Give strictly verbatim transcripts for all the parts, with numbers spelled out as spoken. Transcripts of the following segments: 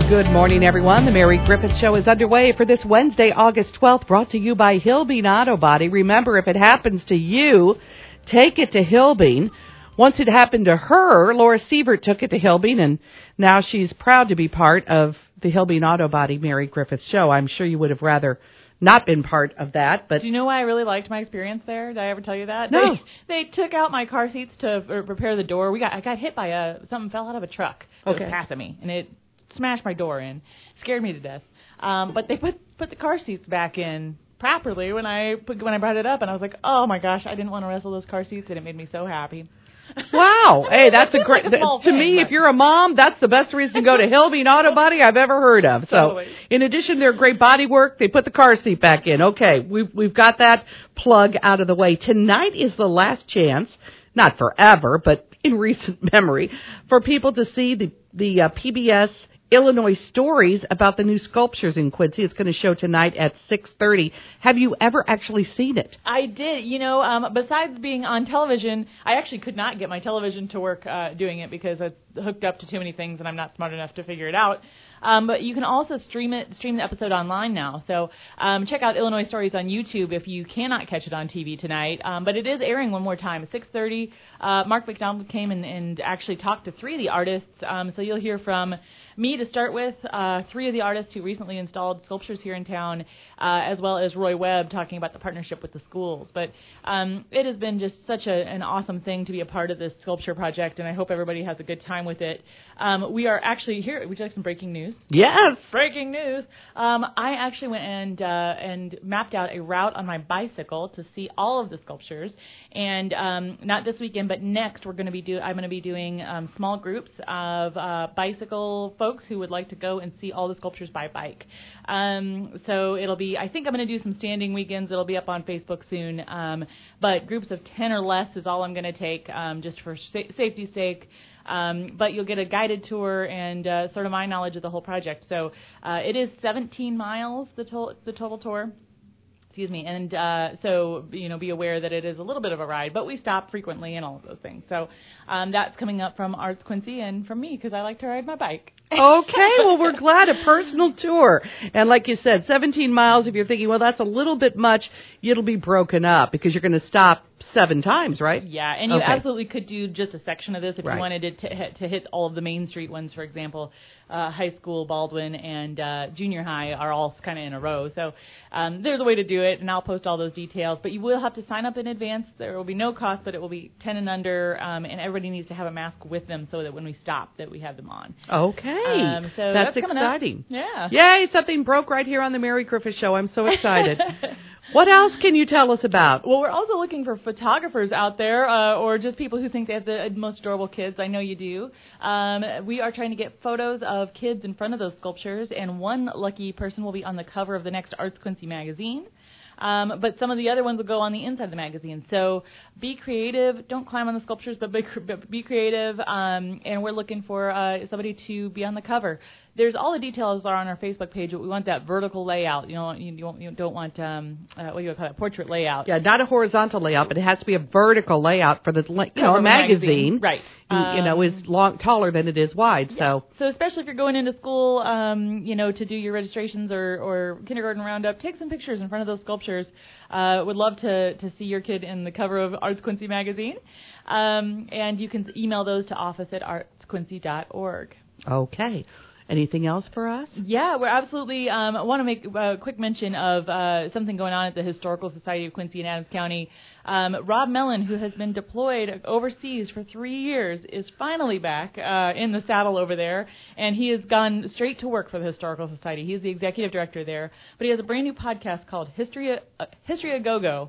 Good morning, everyone. The Mary Griffith Show is underway for this Wednesday, August twelfth, brought to you by Hilbean Auto Body. Remember, if it happens to you, take it to Hilbean. Once it happened to her, Laura Sievert took it to Hilbean, and now she's proud to be part of the Hilbean Auto Body Mary Griffith Show. I'm sure you would have rather not been part of that, but... Do you know why I really liked my experience there? Did I ever tell you that? No. They, they took out my car seats to repair the door. We got I got hit by a... Something fell out of a truck that okay. was passing me, and it smashed my door in. Scared me to death. Um, but they put put the car seats back in properly when I put, when I brought it up, and I was like, oh my gosh, I didn't want to wrestle those car seats, and it made me so happy. Wow. Hey, that's a great, like a to thing, me, but. If you're a mom, that's the best reason to go to Hilbean Auto Body I've ever heard of. So, Totally. In addition to their great body work, they put the car seat back in. Okay, we've, we've got that plug out of the way. Tonight is the last chance, not forever, but in recent memory, for people to see the, the uh, P B S Illinois Stories about the new sculptures in Quincy. It's going to show tonight at six thirty. Have you ever actually seen it? I did. You know, um, besides being on television, I actually could not get my television to work uh, doing it because it's hooked up to too many things and I'm not smart enough to figure it out. Um, but you can also stream it, stream the episode online now. So um, check out Illinois Stories on YouTube if you cannot catch it on T V tonight. Um, but it is airing one more time at six thirty. Uh, Mark McDonald came and, and actually talked to three of the artists. Um, so you'll hear from me to start with, uh, three of the artists who recently installed sculptures here in town, uh, as well as Roy Webb talking about the partnership with the schools. But um, it has been just such a, an awesome thing to be a part of this sculpture project, and I hope everybody has a good time with it. Um, we are actually here. Would you like some breaking news? Yes. Breaking news. Um, I actually went and uh, and mapped out a route on my bicycle to see all of the sculptures, and um, not this weekend, but next we're going to be do. I'm going to be doing um, small groups of uh, bicycle folks who would like to go and see all the sculptures by bike. Um, so it'll be. I think I'm going to do some standing weekends. It'll be up on Facebook soon. Um, but groups of ten or less is all I'm going to take, um, just for sa- safety's sake. Um, but you'll get a guided tour and uh, sort of my knowledge of the whole project. So uh, it is seventeen miles, the, to- the total tour. Excuse me. And uh, so, you know, be aware that it is a little bit of a ride, but we stop frequently and all of those things. So um, that's coming up from Arts Quincy and from me because I like to ride my bike. Okay, well, we're glad a personal tour. And like you said, seventeen miles, if you're thinking, well, that's a little bit much, it'll be broken up because you're going to stop seven times, right? Yeah, and you okay. absolutely could do just a section of this if right. you wanted it to hit, to hit all of the Main Street ones, for example. Uh, high school, Baldwin, and uh, junior high are all kind of in a row. So um, there's a way to do it, and I'll post all those details. But you will have to sign up in advance. There will be no cost, but it will be ten and under, um, and everybody needs to have a mask with them so that when we stop that we have them on. Okay. Um, so that's, that's exciting. Up. Yeah. Yay, something broke right here on the Mary Griffith Show. I'm so excited. What else can you tell us about? Well, we're also looking for photographers out there, uh, or just people who think they have the most adorable kids. I know you do. Um, we are trying to get photos of kids in front of those sculptures, and one lucky person will be on the cover of the next Arts Quincy magazine. Um, but some of the other ones will go on the inside of the magazine. So be creative. Don't climb on the sculptures, but be, be creative. Um, and we're looking for uh, somebody to be on the cover. There's all the details are on our Facebook page. But we want that vertical layout. You know, you don't, you don't want um, uh, what do you call it, portrait layout. Yeah, not a horizontal layout, but it has to be a vertical layout for the you know a magazine. magazine. Right. You know, is long taller than it is wide. Yeah. So so especially if you're going into school, um, you know, to do your registrations or, or kindergarten roundup, take some pictures in front of those sculptures. Uh, would love to to see your kid in the cover of Arts Quincy magazine. Um, and you can email those to office at arts quincy dot org. Okay. Anything else for us? Yeah, we're absolutely. Um, I want to make a quick mention of uh, something going on at the Historical Society of Quincy and Adams County. Um, Rob Mellon, who has been deployed overseas for three years, is finally back uh, in the saddle over there, and he has gone straight to work for the Historical Society. He's the executive director there, but he has a brand new podcast called History uh, History A Go Go.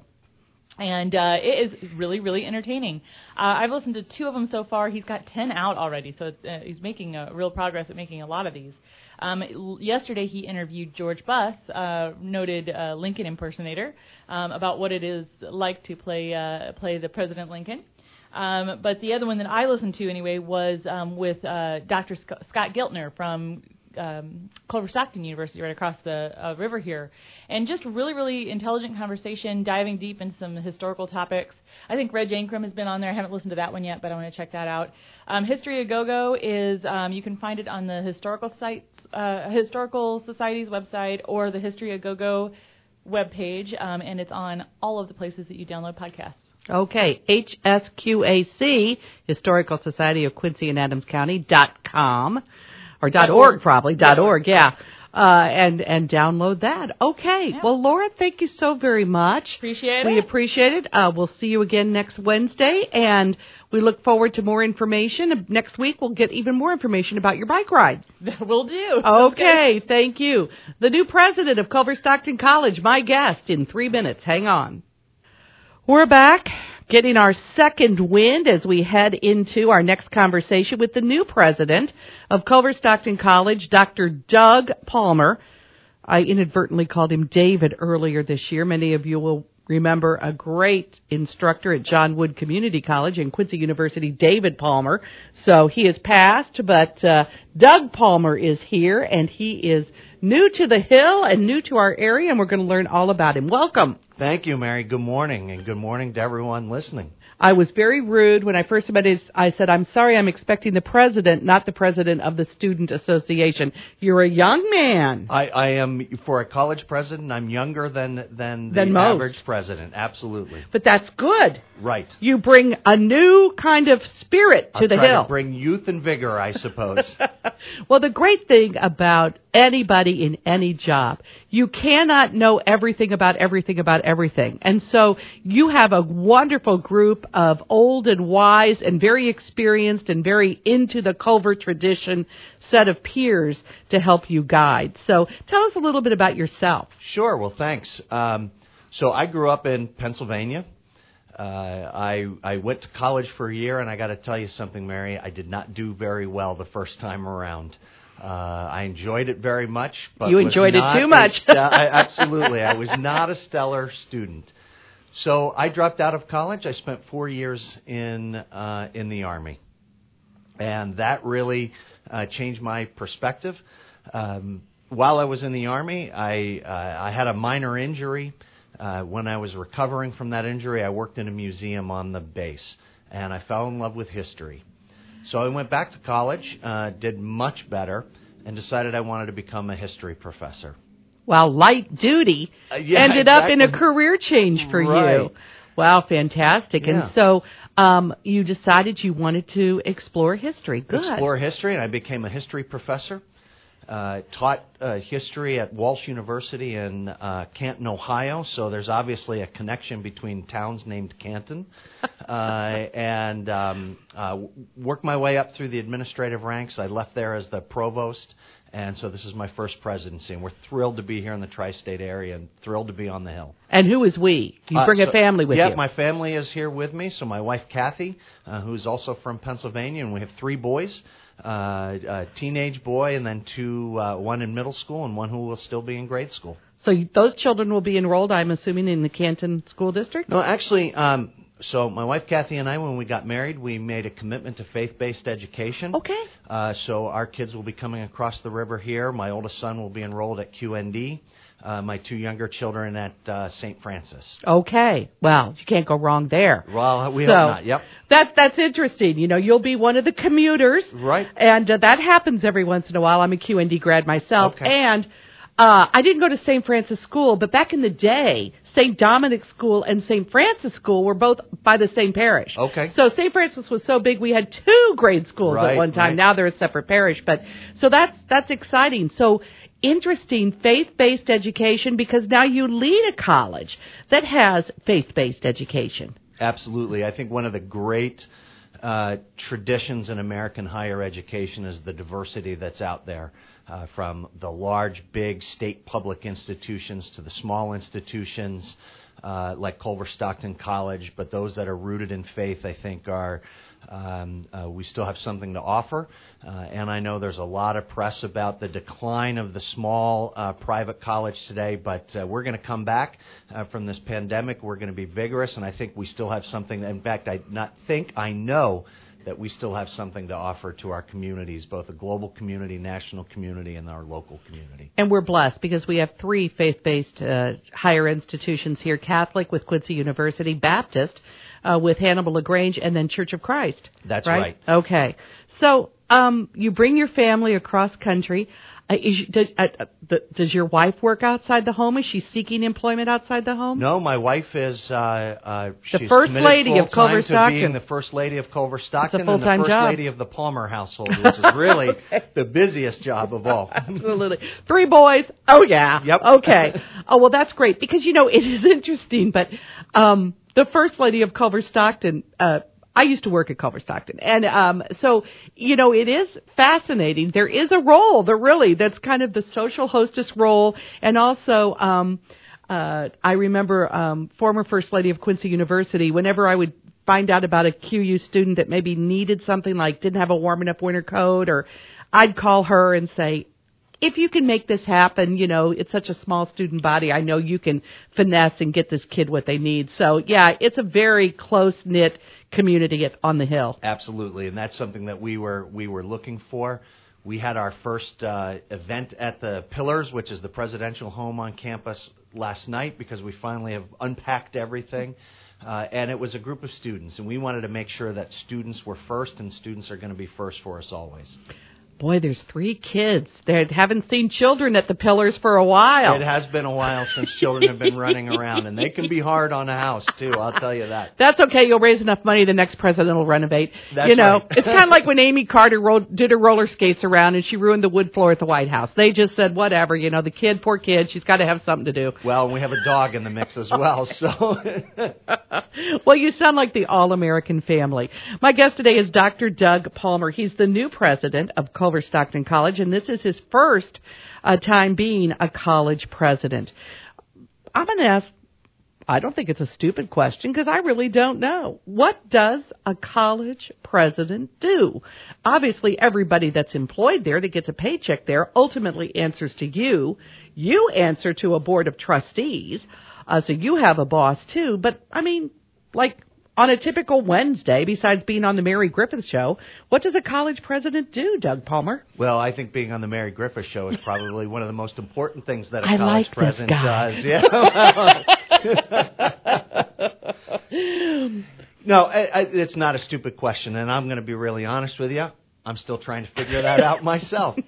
And uh, it is really, really entertaining. Uh, I've listened to two of them so far. He's got ten out already, so it's, uh, he's making a real progress at making a lot of these. Um, l- yesterday he interviewed George Buss, uh, noted uh, Lincoln impersonator, um, about what it is like to play uh, play the President Lincoln. Um, but the other one that I listened to anyway was um, with uh, Doctor Sc- Scott Giltner from um, Culver Stockton University right across the uh, river here. And just really, really intelligent conversation, diving deep into some historical topics. I think Reg Ankrum has been on there. I haven't listened to that one yet, but I want to check that out. Um, History A Go Go is, um, you can find it on the Historical Sites, uh, Historical Society's website or the History A Go Go webpage, um, and it's on all of the places that you download podcasts. Okay, H S Q A C, Historical Society of Quincy and Adams County, dot com, or dot org probably, dot org, yeah, uh, and, and download that. Okay, yeah. Well, Laura, thank you so very much. Appreciate we it. We appreciate it. Uh, we'll see you again next Wednesday, and we look forward to more information. Next week, we'll get even more information about your bike ride. We'll do. Okay, thank you. The new president of Culver Stockton College, my guest in three minutes. Hang on. We're back, getting our second wind as we head into our next conversation with the new president of Culver Stockton College, Doctor Doug Palmer. I inadvertently called him David earlier this year. Many of you will remember a great instructor at John Wood Community College and Quincy University, David Palmer. So he has passed, but uh, Doug Palmer is here, and he is new to the Hill and new to our area, and we're going to learn all about him. Welcome. Thank you, Mary. Good morning, and good morning to everyone listening. I was very rude when I first met his. I said, I'm sorry, I'm expecting the president, not the president of the Student Association. You're a young man. I, I am, for a college president, I'm younger than, than the than most. average president. Absolutely. But that's good. Right. You bring a new kind of spirit to I'll the try Hill. To bring youth and vigor, I suppose. Well, the great thing about anybody in any job, you cannot know everything about everything about everything. And so you have a wonderful group of old and wise and very experienced and very into the Culver tradition set of peers to help you guide. So tell us a little bit about yourself. Sure. Well, thanks. Um, so I grew up in Pennsylvania. Uh, I I went to college for a year, and I got to tell you something, Mary. I did not do very well the first time around. Uh, I enjoyed it very much, but you enjoyed was it too much. St- I, absolutely, I was not a stellar student. So I dropped out of college. I spent four years in uh, in the Army, and that really uh, changed my perspective. Um, while I was in the Army, I uh, I had a minor injury. Uh, when I was recovering from that injury, I worked in a museum on the base, and I fell in love with history. So I went back to college, uh, did much better, and decided I wanted to become a history professor. Well, light duty uh, yeah, ended exactly. up in a career change for right. you. Wow, fantastic. Yeah. And so um, you decided you wanted to explore history. Good. Explore history, and I became a history professor. Uh, taught uh, history at Walsh University in uh, Canton, Ohio, so there's obviously a connection between towns named Canton. uh, and um, uh, worked my way up through the administrative ranks. I left there as the provost, and so this is my first presidency. And we're thrilled to be here in the tri-state area and thrilled to be on the Hill. And who is we? You bring uh, a so, family with yeah, you. Yeah, my family is here with me. So my wife, Kathy, uh, who's also from Pennsylvania, and we have three boys. Uh, a teenage boy, and then two, uh, one in middle school, and one who will still be in grade school. So you, those children will be enrolled, I'm assuming, in the Canton School District? No, actually, um, so my wife Kathy and I, when we got married, we made a commitment to faith-based education. Okay. Uh, so our kids will be coming across the river here. My oldest son will be enrolled at Q N D. Uh, my two younger children at uh, Saint Francis. Okay. Well, you can't go wrong there. Well, we so, hope not. Yep. That, that's interesting. You know, you'll be one of the commuters. Right. And uh, that happens every once in a while. I'm a Q N D grad myself. Okay. And uh, I didn't go to Saint Francis School, but back in the day, Saint Dominic School and Saint Francis School were both by the same parish. Okay. So Saint Francis was so big we had two grade schools right, at one time. Right. Now they're a separate parish. But so that's that's exciting. So interesting faith-based education, because now you lead a college that has faith-based education. Absolutely. I think one of the great uh, traditions in American higher education is the diversity that's out there, uh, from the large, big state public institutions to the small institutions uh, like Culver Stockton College, but those that are rooted in faith, I think, are Um, uh, we still have something to offer, uh, and I know there's a lot of press about the decline of the small uh, private college today, but uh, we're going to come back uh, from this pandemic. We're going to be vigorous, and I think we still have something. In fact, I not think, I know that we still have something to offer to our communities, both the global community, national community, and our local community. And we're blessed because we have three faith-based uh, higher institutions here: Catholic with Quincy University, Baptist uh, with Hannibal LaGrange, and then Church of Christ. That's right. right. Okay. So um, you bring your family across country. Uh, is, does, uh, the, does your wife work outside the home? Is she seeking employment outside the home? No, my wife is uh, uh, the she's first committed lady of Culver to Stockton. being the first lady of Culver Stockton It's a full-time and the first job. lady of the Palmer household, which is really okay. the busiest job of all. Absolutely. Three boys. Oh, yeah. Yep. Okay. Oh, well, that's great because, you know, it is interesting, but um, the first lady of Culver Stockton, uh, I used to work at Culver Stockton. And um, so, you know, it is fascinating. There is a role, there really, that's kind of the social hostess role. And also, um, uh, I remember um, former First Lady of Quincy University, whenever I would find out about a Q U student that maybe needed something like didn't have a warm enough winter coat, or I'd call her and say, if you can make this happen, you know, it's such a small student body, I know you can finesse and get this kid what they need. So, yeah, it's a very close-knit community at, on the Hill. Absolutely, and that's something that we were we were looking for. We had our first uh, event at the Pillars, which is the presidential home on campus, last night because we finally have unpacked everything. Uh, and it was a group of students, and we wanted to make sure that students were first, and students are going to be first for us always. Boy, there's three kids. They haven't seen children at the Pillars for a while. It has been a while since children have been running around, and they can be hard on a house, too, I'll tell you that. That's okay. You'll raise enough money, the next president will renovate. That's you know, right. It's kind of like when Amy Carter rolled, did her roller skates around, and she ruined the wood floor at the White House. They just said, whatever, you know, the kid, poor kid, she's got to have something to do. Well, and we have a dog in the mix as well, so... Well, you sound like the all-American family. My guest today is Doctor Doug Palmer. He's the new president of Culver Stockton College, and this is his first uh, time being a college president. I'm going to ask, I don't think it's a stupid question because I really don't know. What does a college president do? Obviously, everybody that's employed there that gets a paycheck there ultimately answers to you. You answer to a board of trustees, uh, so you have a boss too. But, I mean, like on a typical Wednesday, besides being on the Mary Griffith Show, what does a college president do, Doug Palmer? Well, I think being on the Mary Griffith Show is probably one of the most important things that a I college like president this guy. does. Yeah. No, I, I, it's not a stupid question, and I'm going to be really honest with you. I'm still trying to figure that out myself.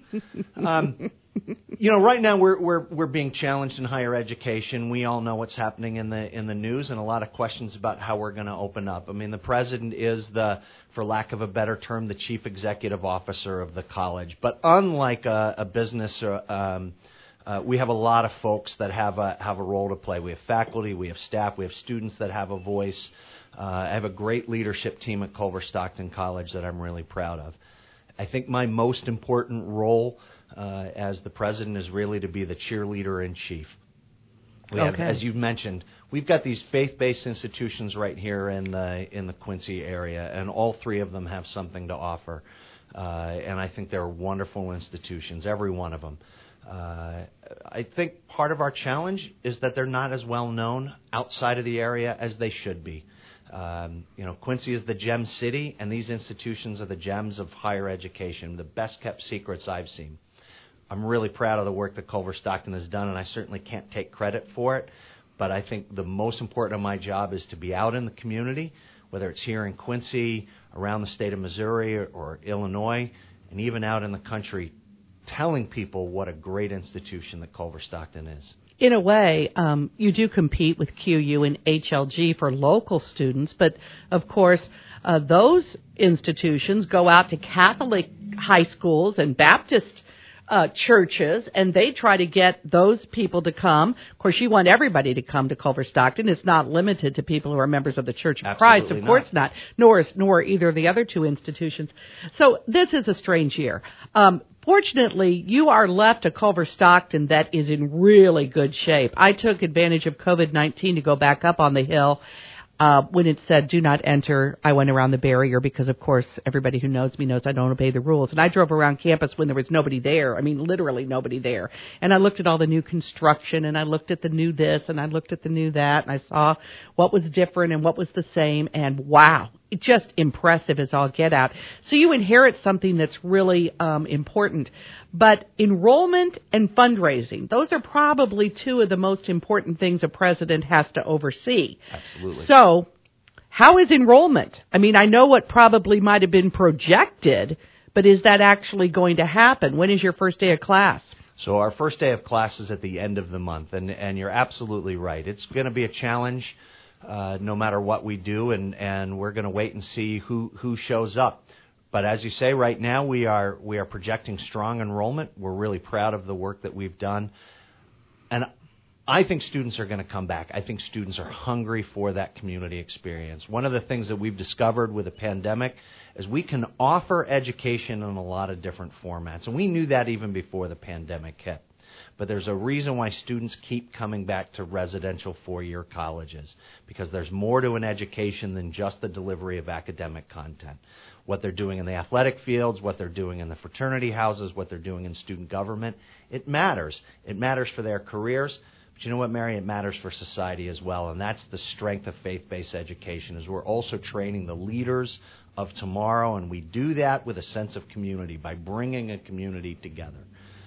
Um, you know, right now we're we're we're being challenged in higher education. We all know what's happening in the in the news, and a lot of questions about how we're going to open up. I mean, the president is the, for lack of a better term, the chief executive officer of the college. But unlike a, a business, or, um, uh, we have a lot of folks that have a have a role to play. We have faculty, we have staff, we have students that have a voice. Uh, I have a great leadership team at Culver Stockton College that I'm really proud of. I think my most important role uh, as the president is really to be the cheerleader in chief. We okay. have, as you mentioned, we've got these faith-based institutions right here in the in the Quincy area, and all three of them have something to offer. Uh, and I think they're wonderful institutions, every one of them. Uh, I think part of our challenge is that they're not as well known outside of the area as they should be. Um, you know, Quincy is the gem city, and these institutions are the gems of higher education, the best kept secrets I've seen. I'm really proud of the work that Culver Stockton has done, and I certainly can't take credit for it, but I think the most important of my job is to be out in the community, whether it's here in Quincy, around the state of Missouri or, or Illinois, and even out in the country, telling people what a great institution that Culver Stockton is. In a way, um, you do compete with Q U and H L G for local students, but of course, uh, those institutions go out to Catholic high schools and Baptist uh, churches, and they try to get those people to come. Of course, you want everybody to come to Culver Stockton. It's not limited to people who are members of the Church of Absolutely Christ. Of not. course not, nor is, nor either of the other two institutions. So this is a strange year. Um, Fortunately, you are left a Culver Stockton that is in really good shape. I took advantage of COVID nineteen to go back up on the hill. Uh, when it said do not enter, I went around the barrier because, of course, everybody who knows me knows I don't obey the rules. And I drove around campus when there was nobody there. I mean, literally nobody there. And I looked at all the new construction, and I looked at the new this, and I looked at the new that, and I saw what was different and what was the same. And wow, just impressive as all get out. So you inherit something that's really um, important. But enrollment and fundraising, those are probably two of the most important things a president has to oversee. Absolutely. So how is enrollment? I mean, I know what probably might have been projected, but is that actually going to happen? When is your first day of class? So our first day of class is at the end of the month, and, and you're absolutely right. It's going to be a challenge uh, no matter what we do, and, and we're going to wait and see who, who shows up. But as you say, right now we are we are projecting strong enrollment. We're really proud of the work that we've done. And I think students are going to come back. I think students are hungry for that community experience. One of the things that we've discovered with the pandemic is we can offer education in a lot of different formats. And we knew that even before the pandemic hit. But there's a reason why students keep coming back to residential four-year colleges, because there's more to an education than just the delivery of academic content. What they're doing in the athletic fields, what they're doing in the fraternity houses, what they're doing in student government, it matters. It matters for their careers. But you know what, Mary? It matters for society as well, and that's the strength of faith-based education, is we're also training the leaders of tomorrow, and we do that with a sense of community by bringing a community together.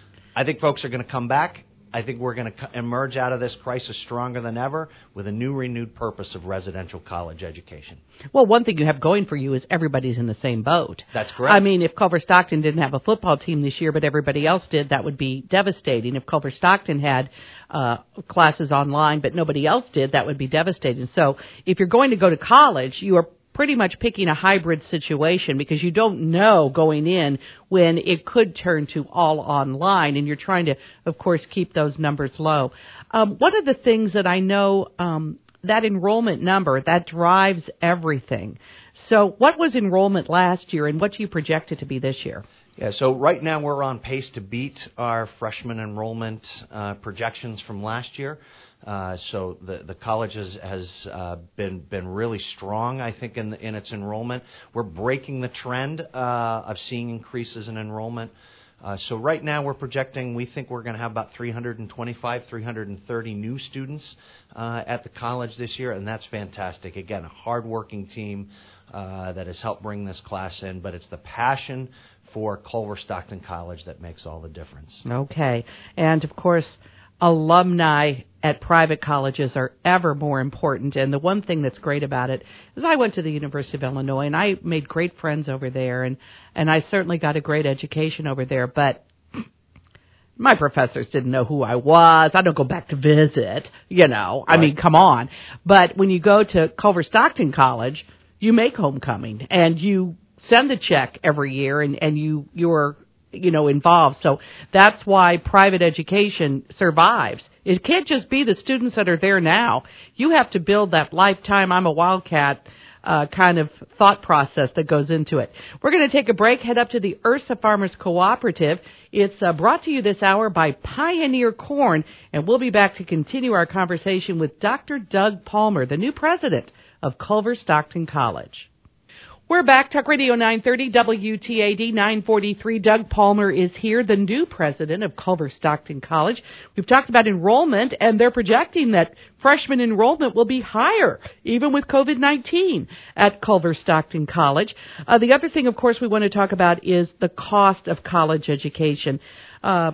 I think folks are going to come back. I think we're going to emerge out of this crisis stronger than ever with a new, renewed purpose of residential college education. Well, one thing you have going for you is everybody's in the same boat. That's correct. I mean, if Culver Stockton didn't have a football team this year, but everybody else did, that would be devastating. If Culver Stockton had uh, classes online, but nobody else did, that would be devastating. So if you're going to go to college, you are pretty much picking a hybrid situation, because you don't know going in when it could turn to all online, and you're trying to, of course, keep those numbers low. Um, one of the things that I know, um, that enrollment number, that drives everything. So what was enrollment last year, and what do you project it to be this year? Yeah, so right now we're on pace to beat our freshman enrollment uh, projections from last year. Uh, so the the college has, has uh, been been really strong, I think, in the, in its enrollment. We're breaking the trend uh, of seeing increases in enrollment. Uh, so right now we're projecting, we think we're going to have about three hundred twenty-five, three hundred thirty new students uh, at the college this year, and that's fantastic. Again, a hardworking team uh, that has helped bring this class in, but it's the passion for Culver Stockton College that makes all the difference. Okay, and of course, alumni at private colleges are ever more important. And the one thing that's great about it is I went to the University of Illinois, and I made great friends over there, and, and I certainly got a great education over there. But my professors didn't know who I was. I don't go back to visit, you know. Right. I mean, come on. But when you go to Culver Stockton College, you make homecoming, and you send the check every year, and, and you you're you know, involved. So that's why private education survives. It can't just be the students that are there now. You have to build that lifetime, I'm a Wildcat uh, kind of thought process that goes into it. We're going to take a break, head up to the Ursa Farmers Cooperative. It's uh, brought to you this hour by Pioneer Corn, and we'll be back to continue our conversation with Doctor Doug Palmer, the new president of Culver Stockton College. We're back. Talk Radio nine thirty, W T A D nine forty-three. Doug Palmer is here, the new president of Culver Stockton College. We've talked about enrollment, and they're projecting that freshman enrollment will be higher, even with COVID nineteen at Culver Stockton College. Uh, the other thing, of course, we want to talk about is the cost of college education. Uh,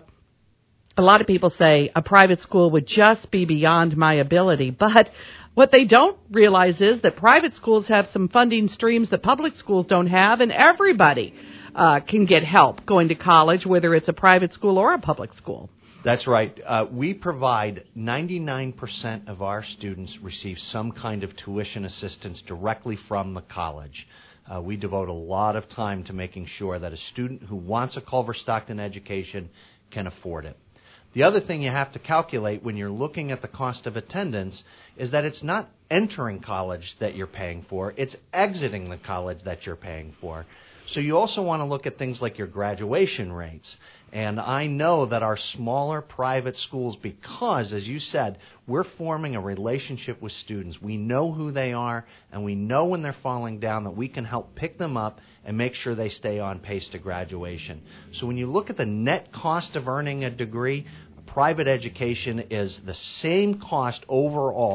a lot of people say a private school would just be beyond my ability, but what they don't realize is that private schools have some funding streams that public schools don't have, and everybody uh, can get help going to college, whether it's a private school or a public school. That's right. Uh, we provide ninety-nine percent of our students receive some kind of tuition assistance directly from the college. Uh, we devote a lot of time to making sure that a student who wants a Culver Stockton education can afford it. The other thing you have to calculate when you're looking at the cost of attendance is that it's not entering college that you're paying for, it's exiting the college that you're paying for. So you also want to look at things like your graduation rates. And I know that our smaller private schools, because, as you said, we're forming a relationship with students. We know who they are, and we know when they're falling down that we can help pick them up and make sure they stay on pace to graduation. So when you look at the net cost of earning a degree, private education is the same cost overall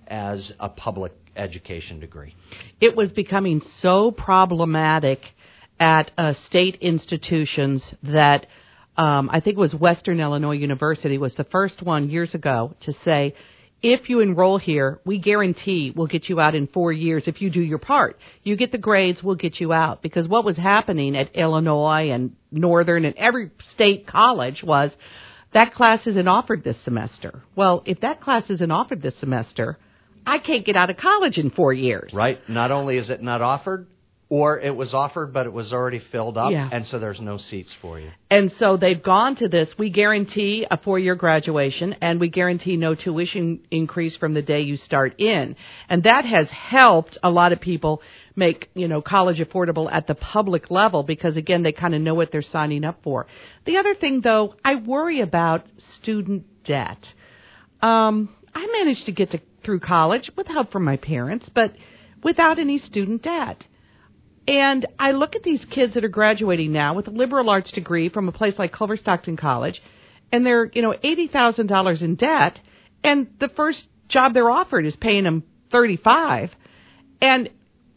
as a public education degree. It was becoming so problematic at uh, state institutions that um, I think it was Western Illinois University was the first one years ago to say, if you enroll here, we guarantee we'll get you out in four years if you do your part. You get the grades, we'll get you out. Because what was happening at Illinois and Northern and every state college was that class isn't offered this semester. Well, if that class isn't offered this semester, I can't get out of college in four years. Right. Not only is it not offered, or it was offered, but it was already filled up, yeah. and so there's no seats for you. And so they've gone to this. We guarantee a four-year graduation, and we guarantee no tuition increase from the day you start in. And that has helped a lot of people make, you know, college affordable at the public level because, again, they kind of know what they're signing up for. The other thing, though, I worry about student debt. Um, I managed to get to, through college with help from my parents, but without any student debt. And I look at these kids that are graduating now with a liberal arts degree from a place like Culver Stockton College, and they're, you know, eighty thousand dollars in debt, and the first job they're offered is paying them thirty-five thousand dollars. And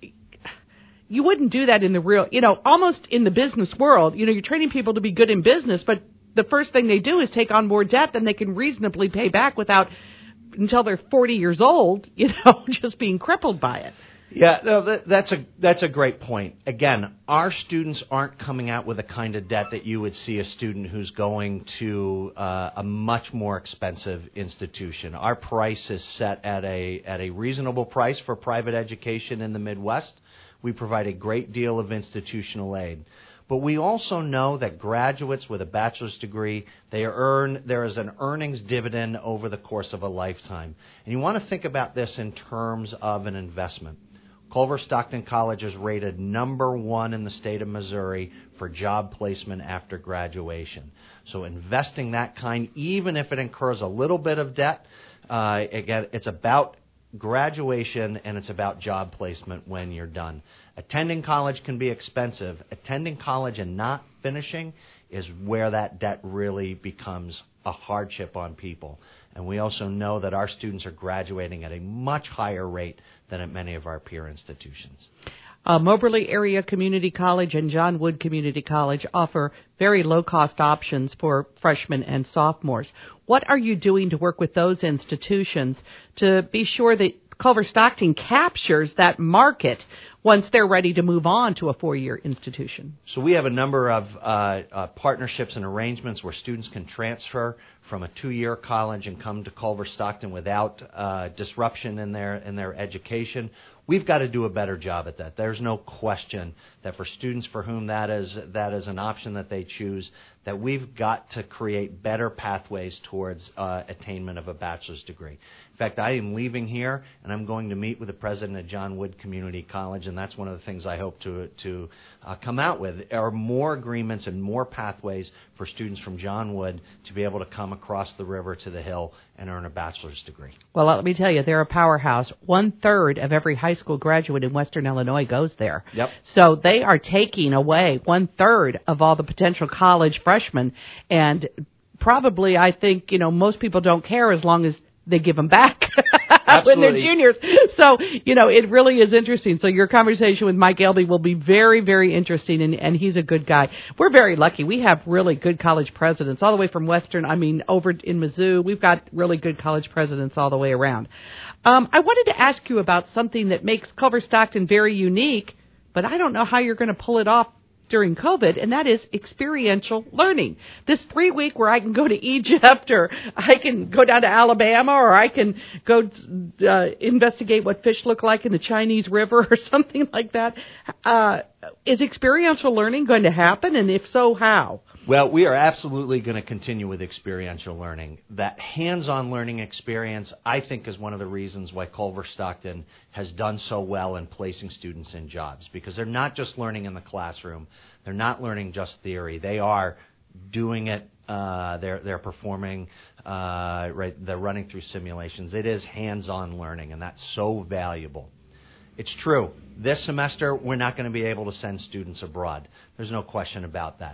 you wouldn't do that in the real, you know, almost in the business world. You know, you're training people to be good in business, but the first thing they do is take on more debt than they can reasonably pay back without, until they're forty years old, you know, just being crippled by it. Yeah, no, that, that's a that's a great point. Again, our students aren't coming out with the kind of debt that you would see a student who's going to uh, a much more expensive institution. Our price is set at a at a reasonable price for private education in the Midwest. We provide a great deal of institutional aid. But we also know that graduates with a bachelor's degree, they earn, there is an earnings dividend over the course of a lifetime. And you want to think about this in terms of an investment. Culver Stockton College is rated number one in the state of Missouri for job placement after graduation. So investing that kind, even if it incurs a little bit of debt, uh, again, it's about graduation and it's about job placement when you're done. Attending college can be expensive. Attending college and not finishing is where that debt really becomes a hardship on people. And we also know that our students are graduating at a much higher rate than at many of our peer institutions. Uh, Moberly Area Community College and John Wood Community College offer very low-cost options for freshmen and sophomores. What are you doing to work with those institutions to be sure that Culver Stockton captures that market once they're ready to move on to a four-year institution? So we have a number of uh, uh, partnerships and arrangements where students can transfer from a two-year college and come to Culver Stockton without uh, disruption in their in their education. We've got to do a better job at that. There's no question that for students for whom that is that is an option that they choose, that we've got to create better pathways towards uh, attainment of a bachelor's degree. In fact, I am leaving here, and I'm going to meet with the president of John Wood Community College, and that's one of the things I hope to to uh, come out with, are more agreements and more pathways for students from John Wood to be able to come across the river to the Hill and earn a bachelor's degree. Well, let me tell you, they're a powerhouse. One-third of every high school graduate in Western Illinois goes there. Yep. So they are taking away one-third of all the potential college freshmen, and probably, I think, you know, most people don't care as long as they give them back when they're juniors. So, you know, it really is interesting. So your conversation with Mike Elby will be very, very interesting, and, and he's a good guy. We're very lucky. We have really good college presidents all the way from Western, I mean, over in Mizzou. We've got really good college presidents all the way around. Um, I wanted to ask you about something that makes Culver Stockton very unique, but I don't know how you're going to pull it off during COVID, and that is experiential learning. This three week where I can go to Egypt, or I can go down to Alabama, or I can go uh, investigate what fish look like in the Chinese River or something like that. Uh, is experiential learning going to happen, and if so, how? Well, we are absolutely going to continue with experiential learning. That hands-on learning experience, I think, is one of the reasons why Culver Stockton has done so well in placing students in jobs, because they're not just learning in the classroom. They're not learning just theory. They are doing it. Uh, they're they're performing. Uh, right. They're running through simulations. It is hands-on learning, and that's so valuable. It's true. This semester, we're not going to be able to send students abroad. There's no question about that.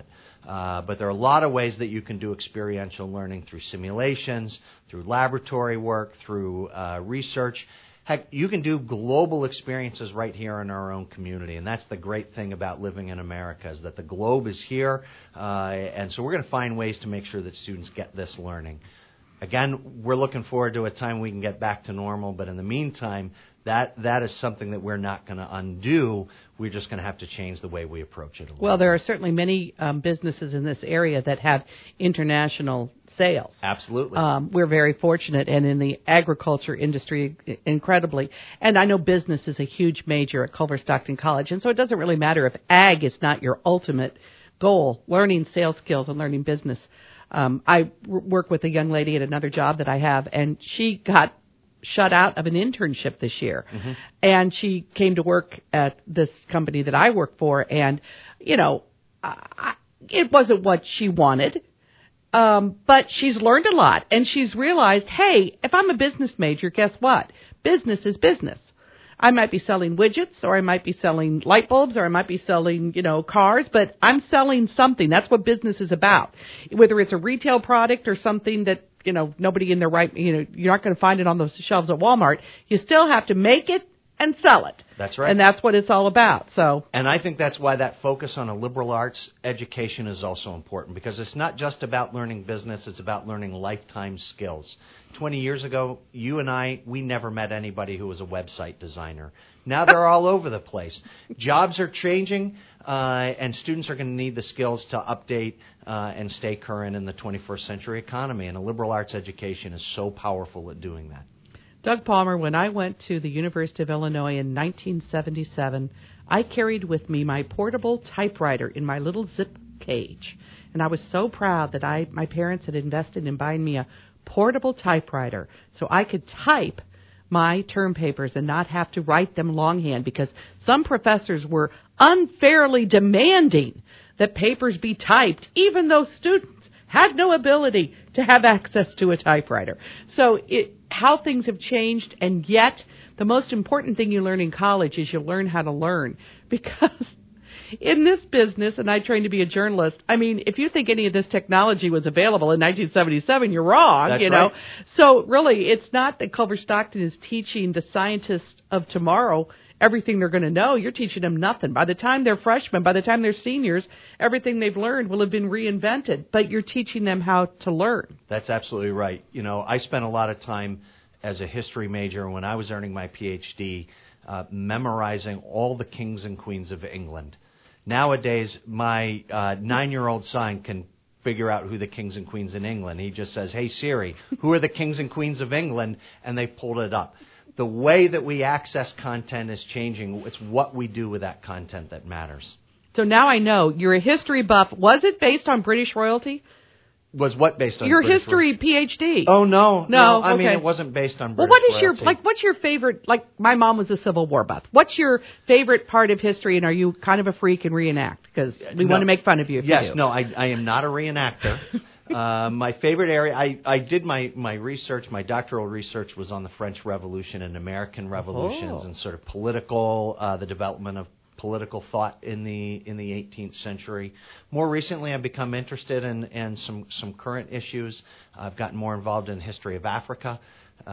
Uh, but there are a lot of ways that you can do experiential learning through simulations, through laboratory work, through uh, research. Heck, you can do global experiences right here in our own community, and that's the great thing about living in America, is that the globe is here, uh, and so we're going to find ways to make sure that students get this learning. Again, we're looking forward to a time we can get back to normal, but in the meantime, that that is something that we're not going to undo. We're just going to have to change the way we approach it a little Well, there bit. are certainly many um, businesses in this area that have international sales. Absolutely. Um, we're very fortunate, and in the agriculture industry, incredibly. And I know business is a huge major at Culver Stockton College, and so it doesn't really matter if ag is not your ultimate goal, learning sales skills and learning business. Um, I w- work with a young lady at another job that I have, and she got shut out of an internship this year. Mm-hmm. And she came to work at this company that I work for, and, you know, I, it wasn't what she wanted. Um, but she's learned a lot, and she's realized, hey, if I'm a business major, guess what? Business is business. I might be selling widgets, or I might be selling light bulbs, or I might be selling, you know, cars, but I'm selling something. That's what business is about. Whether it's a retail product or something that, you know, nobody in their right, you know, you're not going to find it on those shelves at Walmart. You still have to make it and sell it. That's right. And that's what it's all about. So, and I think that's why that focus on a liberal arts education is also important, because it's not just about learning business, it's about learning lifetime skills. twenty years ago, you and I, we never met anybody who was a website designer. Now they're all over the place. Jobs are changing, uh, and students are going to need the skills to update uh, and stay current in the twenty-first century economy, and a liberal arts education is so powerful at doing that. Doug Palmer, when I went to the University of Illinois in nineteen seventy-seven, I carried with me my portable typewriter in my little zip cage. And I was so proud that I my parents had invested in buying me a portable typewriter so I could type my term papers and not have to write them longhand, because some professors were unfairly demanding that papers be typed, even though students had no ability to have access to a typewriter. So it, how things have changed, and yet the most important thing you learn in college is you learn how to learn. Because in this business, and I trained to be a journalist, I mean, if you think any of this technology was available in nineteen seventy-seven, you're wrong, That's you know. right. So really, it's not that Culver Stockton is teaching the scientists of tomorrow everything they're going to know. You're teaching them nothing. By the time they're freshmen, by the time they're seniors, everything they've learned will have been reinvented. But you're teaching them how to learn. That's absolutely right. You know, I spent a lot of time as a history major when I was earning my P H D uh, memorizing all the kings and queens of England. Nowadays, my uh, nine-year-old son can figure out who the kings and queens in England. He just says, "Hey Siri, who are the kings and queens of England?" And they pulled it up. The way that we access content is changing. It's what we do with that content that matters. So now I know you're a history buff. Was it based on British royalty? Was what based on Your British history royalty? P H D. Oh no, No, I mean okay. it wasn't based on Well, British what is your royalty. like? What's your favorite? Like, my mom was a Civil War buff. What's your favorite part of history? And are you kind of a freak and reenact? Because we No. want to make fun of you. If Yes, you do. no, I, I am not a reenactor. uh, my favorite area, I, I did my, my research, my doctoral research was on the French Revolution and American revolutions Oh. and sort of political, uh, the development of political thought in the in the eighteenth century. More recently, I've become interested in, in some, some current issues. I've gotten more involved in history of Africa uh,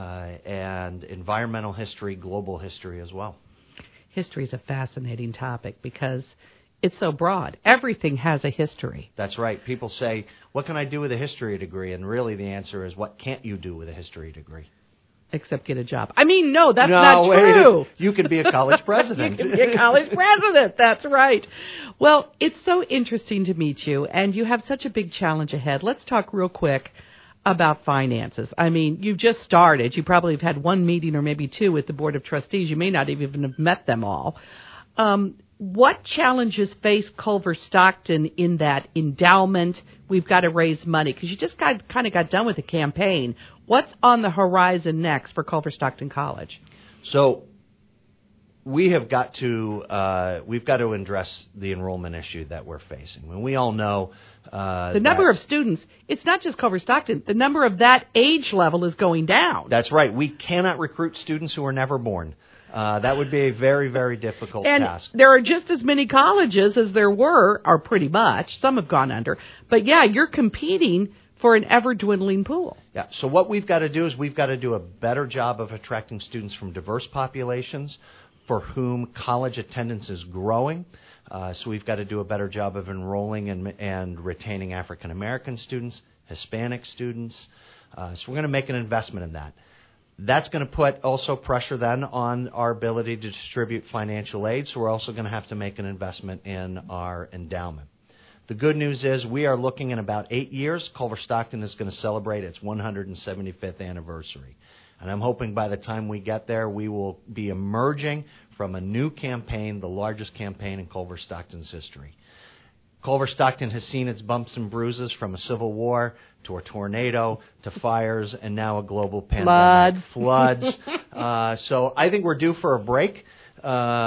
and environmental history, global history as well. History is a fascinating topic because it's so broad. Everything has a history. That's right. People say, what can I do with a history degree? And really the answer is, what can't you do with a history degree? Except get a job. I mean, no, that's no, not wait, true. You could be a college president. You can be a college president. That's right. Well, it's so interesting to meet you, and you have such a big challenge ahead. Let's talk real quick about finances. I mean, you've just started. You probably have had one meeting or maybe two with the Board of Trustees. You may not even have met them all. Um, what challenges face Culver Stockton in that endowment? We've got to raise money because you just got kind of got done with the campaign. What's on the horizon next for Culver Stockton College? So we have got to uh, we've got to address the enrollment issue that we're facing. When we all know uh, the number that, of students, it's not just Culver Stockton. The number of that age level is going down. That's right. We cannot recruit students who are never born. Uh, that would be a very, very difficult and task. There are just as many colleges as there were, or pretty much. Some have gone under. But, yeah, you're competing for an ever-dwindling pool. Yeah. So what we've got to do is we've got to do a better job of attracting students from diverse populations for whom college attendance is growing. Uh, so we've got to do a better job of enrolling and, and retaining African American students, Hispanic students. Uh, so we're going to make an investment in that. That's going to put also pressure then on our ability to distribute financial aid. So we're also going to have to make an investment in our endowment. The good news is we are looking in about eight years, Culver Stockton is going to celebrate its one hundred seventy-fifth anniversary. And I'm hoping by the time we get there, we will be emerging from a new campaign, the largest campaign in Culver Stockton's history. Culver Stockton has seen its bumps and bruises from a civil war to a tornado to fires and now a global pandemic. Floods. Floods. uh, so I think we're due for a break, uh,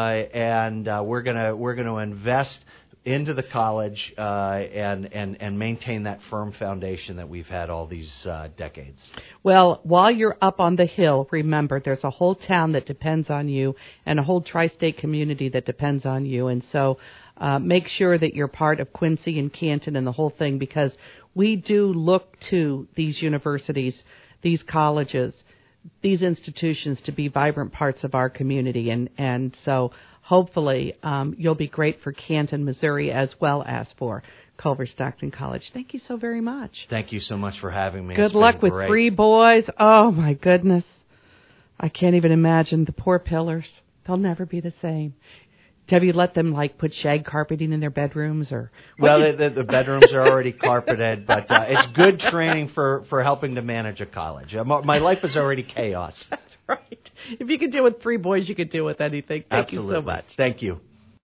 and uh, we're gonna we're gonna invest into the college uh, and, and, and maintain that firm foundation that we've had all these uh, decades. Well, while you're up on the hill, remember there's a whole town that depends on you and a whole tri-state community that depends on you. And so uh, make sure that you're part of Quincy and Canton and the whole thing, because we do look to these universities, these colleges, these institutions to be vibrant parts of our community. And, and so hopefully, um, you'll be great for Canton, Missouri, as well as for Culver Stockton College. Thank you so very much. Thank you so much for having me. Good It's luck been with great. three boys. Oh, my goodness. I can't even imagine the poor pillars. They'll never be the same. Have you let them, like, put shag carpeting in their bedrooms? Or Well, the, the, the bedrooms are already carpeted, but uh, it's good training for, for helping to manage a college. Uh, my life is already chaos. That's right. If you can deal with three boys, you can deal with anything. Thank Absolutely. you so much. Thank you.